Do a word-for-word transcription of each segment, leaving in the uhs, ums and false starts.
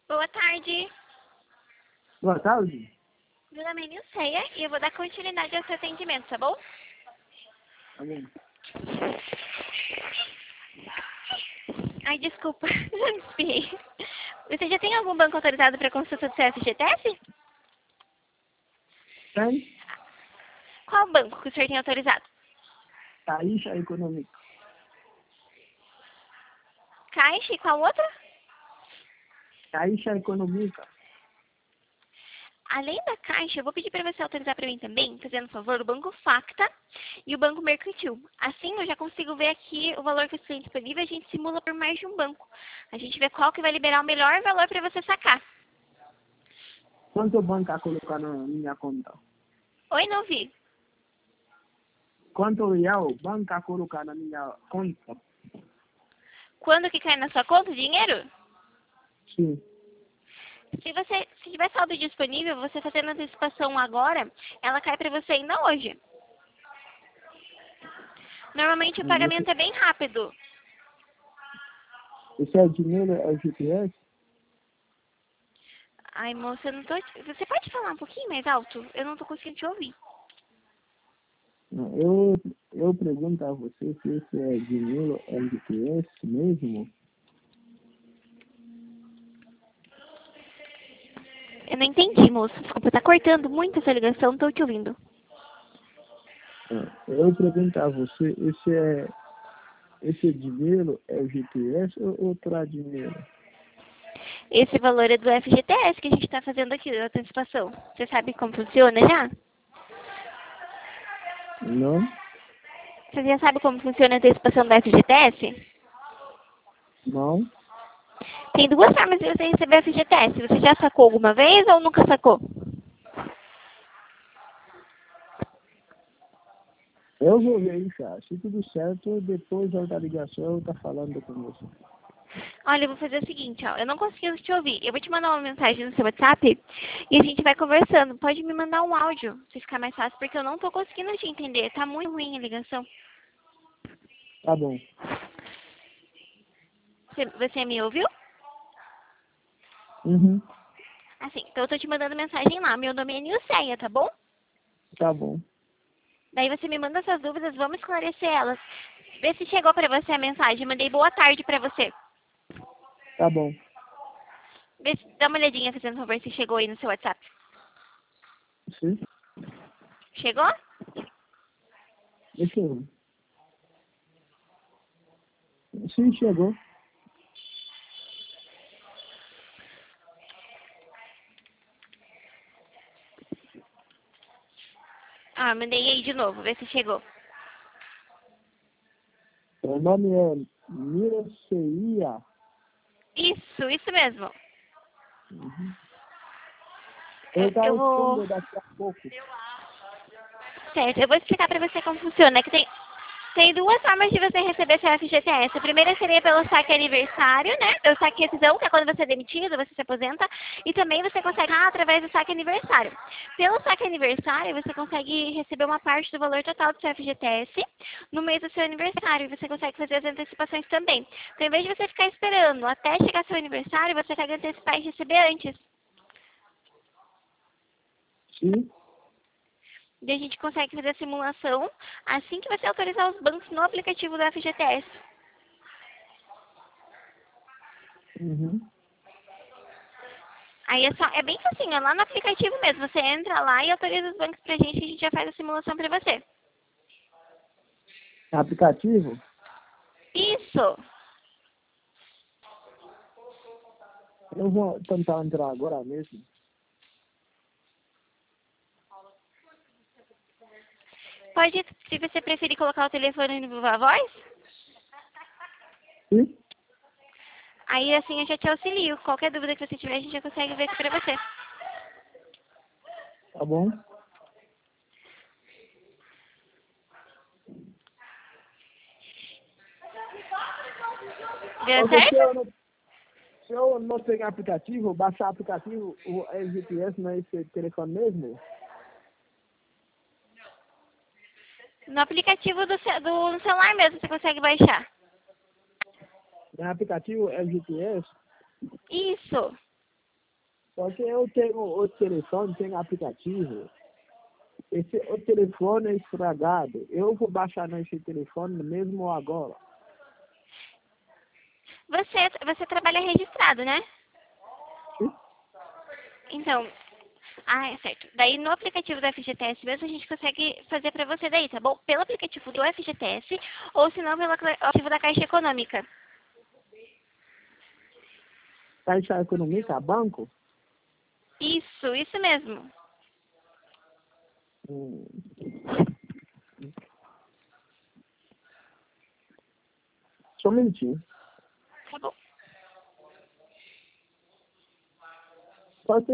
Boa tarde. Boa tarde. Meu nome é Nilceia e eu vou dar continuidade ao seu atendimento, tá bom? Tá bom. Ai, desculpa, já me espirrei. Você já tem algum banco autorizado para consulta do seu F G T S? Tem? Qual banco que o senhor tem autorizado? Caixa Econômica. Caixa e qual outra? Caixa Econômica. Além da Caixa, eu vou pedir para você autorizar para mim também, fazendo favor, o Banco Facta e o Banco Mercantil. Assim, eu já consigo ver aqui o valor que você tem disponível, a gente simula por mais de um banco. A gente vê qual que vai liberar o melhor valor para você sacar. Quanto banco a colocar na minha conta? Oi, não vi. Quanto real banco a colocar na minha conta? Quando que cai na sua conta o dinheiro? Sim. Se você se tiver saldo disponível, você fazendo antecipação agora, ela cai para você ainda hoje. Normalmente o Esse, pagamento é bem rápido. esse é dinheiro, é G P S? Ai, moça, eu não tô... Você pode falar um pouquinho mais alto? Eu não tô conseguindo te ouvir. Não, eu, eu pergunto a você se esse é dinheiro, é G P S mesmo? Eu não entendi, moço. Desculpa, tá cortando muito essa ligação, não tô te ouvindo. Não, eu pergunto a você, esse é esse dinheiro é o G P S ou outro dinheiro? Esse valor é do F G T S que a gente tá fazendo aqui, da antecipação. Você sabe como funciona já? Não? Você já sabe como funciona a antecipação do F G T S? Não? Tem duas formas de você receber F G T S. Você já sacou alguma vez ou nunca sacou? Eu vou ver isso, ah. Se tudo certo, depois da ligação eu estou falando com você. Olha, eu vou fazer o seguinte, ó. Eu não consigo te ouvir. Eu vou te mandar uma mensagem no seu WhatsApp e a gente vai conversando. Pode me mandar um áudio, se ficar mais fácil, porque eu não tô conseguindo te entender. Tá muito ruim a ligação. Tá bom. Você, você me ouviu? Uhum. Assim, então eu tô te mandando mensagem lá. Meu nome é Nilceia, tá bom? Tá bom. Daí você me manda suas dúvidas, vamos esclarecer elas. Vê se chegou pra você a mensagem. Mandei boa tarde pra você. Tá bom. Vê se, dá uma olhadinha, fazendo favor, se chegou aí no seu WhatsApp. Sim? Chegou? Deixa eu ver. Sim, chegou. Ah, mandei aí de novo, vê se chegou. Meu nome é Mirceia. Isso, isso mesmo. Uhum. Eu Eu, vou eu vou... responder daqui a pouco. Certo, eu vou explicar pra você como funciona. É que tem, tem duas formas de você receber seu F G T S. A primeira seria pelo saque aniversário, né? O saque rescisão, que é quando você é demitido, você se aposenta. E também você consegue ah, através do saque aniversário. Pelo saque aniversário, você consegue receber uma parte do valor total do seu F G T S no mês do seu aniversário. E você consegue fazer as antecipações também. Então, em vez de você ficar esperando até chegar seu aniversário, você consegue antecipar e receber antes. Sim? E a gente consegue fazer a simulação assim que você autorizar os bancos no aplicativo do F G T S. Uhum. Aí é, só, é bem facinho, é lá no aplicativo mesmo. Você entra lá e autoriza os bancos pra gente e a gente já faz a simulação pra você. Aplicativo? Isso! Eu vou tentar entrar agora mesmo. Pode, se você preferir colocar o telefone no Viva Voz, Sim? aí assim eu já te auxilio. Qualquer dúvida que você tiver, a gente já consegue ver aqui pra você. Tá bom? Deu Porque se certo? eu não, se eu não pegar aplicativo, baixar aplicativo, o G P S não é esse telefone mesmo? No aplicativo do, ce- do no celular mesmo você consegue baixar. É aplicativo é G P S? Isso! Porque eu tenho o telefone, tenho aplicativo. Esse, o telefone é estragado. Eu vou baixar nesse telefone mesmo agora. Você, você trabalha registrado, né? Sim? Então, ah, é certo. Daí no aplicativo do F G T S mesmo a gente consegue fazer pra você daí, tá bom? Pelo aplicativo do F G T S ou se não pelo aplicativo da Caixa Econômica. Caixa Econômica, banco? Isso, isso mesmo. Hum. Só um minutinho. Tá bom. Porque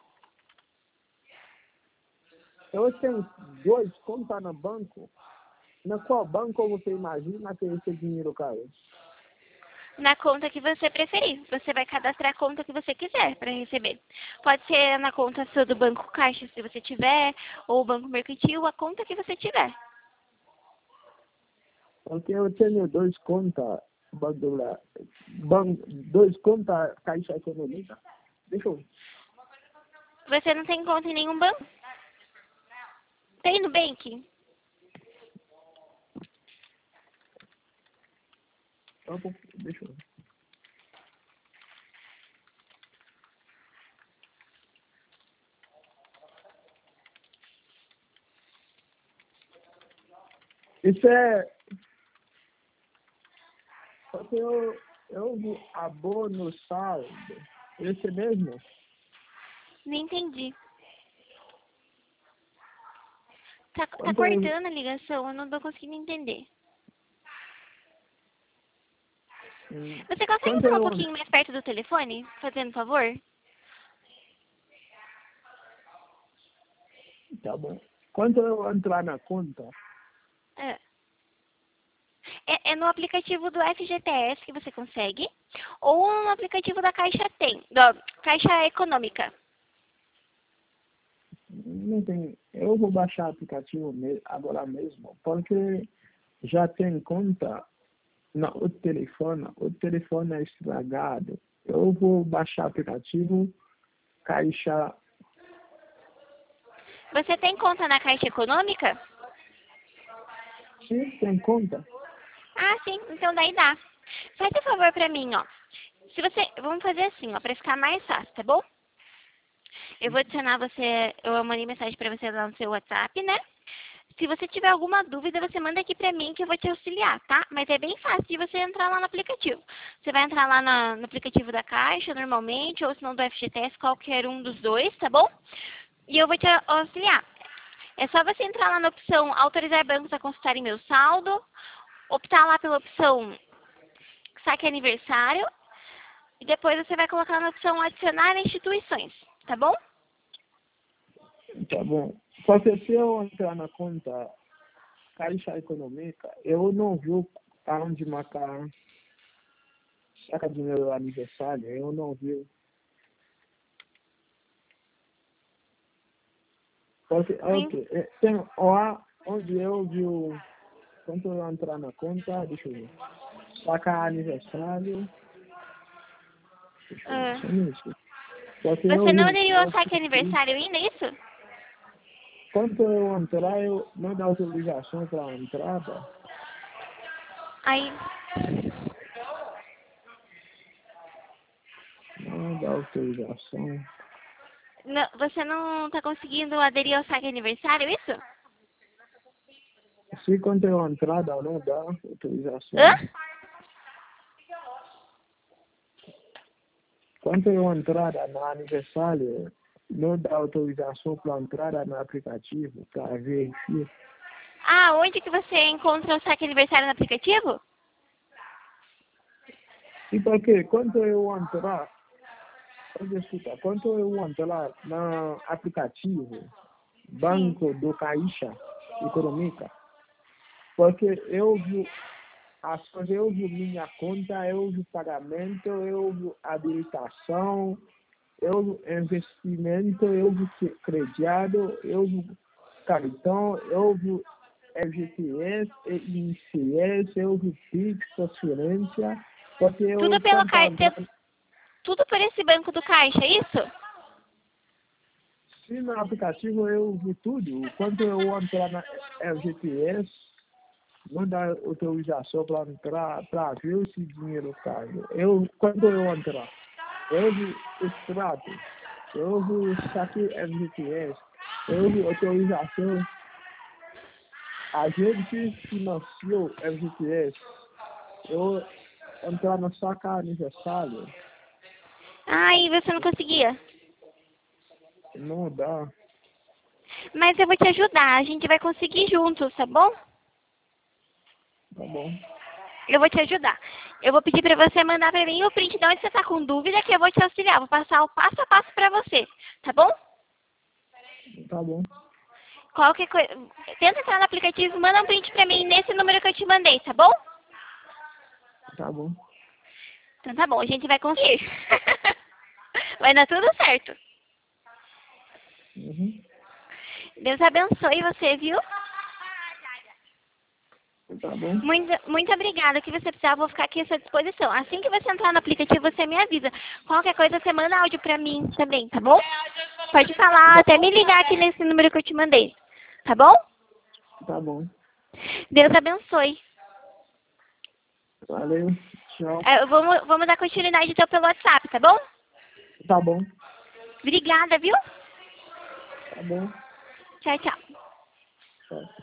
eu tenho dois contas no banco. Na qual banco você imagina que esse dinheiro cai? Na conta que você preferir. Você vai cadastrar a conta que você quiser para receber. Pode ser na conta sua do Banco Caixa, se você tiver, ou Banco Mercantil, a conta que você tiver. Porque eu tenho dois contas, banco, banco, dois contas Caixa Econômica. Deixa eu ver. Você não tem conta em nenhum banco? Tem no Nubank? Só um pouco, deixa eu ver. Isso é... Porque eu, eu vi abono saldo. Esse mesmo? Não entendi. Tá, tá Quanto eu, cortando a ligação, eu não tô conseguindo entender. hum, Você consegue quanto falar um eu, pouquinho mais perto do telefone, fazendo favor? tá bom. Quando eu entrar na conta, É. É, é no aplicativo do F G T S que você consegue, ou no aplicativo da Caixa Tem, da Caixa Econômica. não tem, eu vou baixar o aplicativo me- agora mesmo, porque já tem conta no telefone, o telefone é estragado. Eu vou baixar o aplicativo Caixa. Você tem conta na Caixa Econômica? Sim, tem conta. Ah, sim, então daí dá. Faz um favor pra mim, ó. Se você, vamos fazer assim, ó, pra ficar mais fácil, tá bom? Eu vou adicionar você, eu mandei mensagem pra você lá no seu WhatsApp, né? Se você tiver alguma dúvida, você manda aqui pra mim que eu vou te auxiliar, tá? Mas é bem fácil de você entrar lá no aplicativo. Você vai entrar lá na, no aplicativo da Caixa, normalmente, ou se não do F G T S, qualquer um dos dois, tá bom? E eu vou te auxiliar. É só você entrar lá na opção autorizar bancos a consultarem meu saldo, optar lá pela opção saque aniversário, e depois você vai colocar na opção adicionar instituições, tá bom? Tá bom. Porque se eu entrar na conta Caixa Econômica, eu não vi aonde marcar saca do meu aniversário, eu não vi. Porque, Nem- ok, eh, tem lá onde eu vi o... Quando eu entrar na conta, deixa eu ver. Saca aniversário. Deixa eu ver, ah, só um minuto. Porque você eu não vi, aderiu ao eu saque assisti. aniversário ainda, é isso? Quando eu entrar, eu não dá autorização para a entrada. Aí, Não dá autorização. não- você não está conseguindo aderir ao saque aniversário, é isso? Se quando eu entrar, não dá Hã? autorização. Quando eu entrar no aniversário, não dá autorização para entrar no aplicativo para verificar. Ah, onde que você encontra o saque aniversário no aplicativo? E porque quando eu entrar, pode escutar, quando eu entrar no aplicativo Sim. Banco do Caixa Econômica, porque eu vi as coisas, eu vi minha conta, eu vi pagamento, eu vi habilitação, eu vi investimento, eu vi cre- crediário, eu vi cartão, eu vi F G T S, I C S, eu vi Pix, transferência, porque Tudo eu pelo quando cai... entrar, Tudo por esse banco do Caixa, é isso? sim, no aplicativo eu vi tudo. Quando eu entrar na F G T S, manda autorização para entrar, para ver esse dinheiro caiu. Eu, quando eu entrar, eu vi extrato, eu vi saque F G T S, eu vi autorização. A gente financiou F G T S. Eu entrar na saca aniversário. Ah, e você não conseguia? Não dá. Mas eu vou te ajudar, a gente vai conseguir juntos, tá bom? Tá bom. Eu vou te ajudar. Eu vou pedir pra você mandar pra mim o print de onde você tá com dúvida, que eu vou te auxiliar. Vou passar o passo a passo pra você, tá bom? Tá bom. Qualquer coisa, tenta entrar no aplicativo e manda um print pra mim nesse número que eu te mandei, tá bom? Tá bom. Então tá bom, a gente vai conseguir. Vai dar tudo certo. Uhum. Deus abençoe você, viu? Tá bom. Muito, muito obrigada. O que você precisar, eu vou ficar aqui à sua disposição. Assim que você entrar no aplicativo, você me avisa. Qualquer coisa, você manda áudio pra mim também, tá bom? Pode falar, até me ligar aqui nesse número que eu te mandei. Tá bom? Tá bom. Deus abençoe. Valeu. Tchau. É, vamos, vamos dar continuidade então pelo WhatsApp, tá bom? Tá bom. Obrigada, viu? Tá bom. Tchau, tchau. Tchau.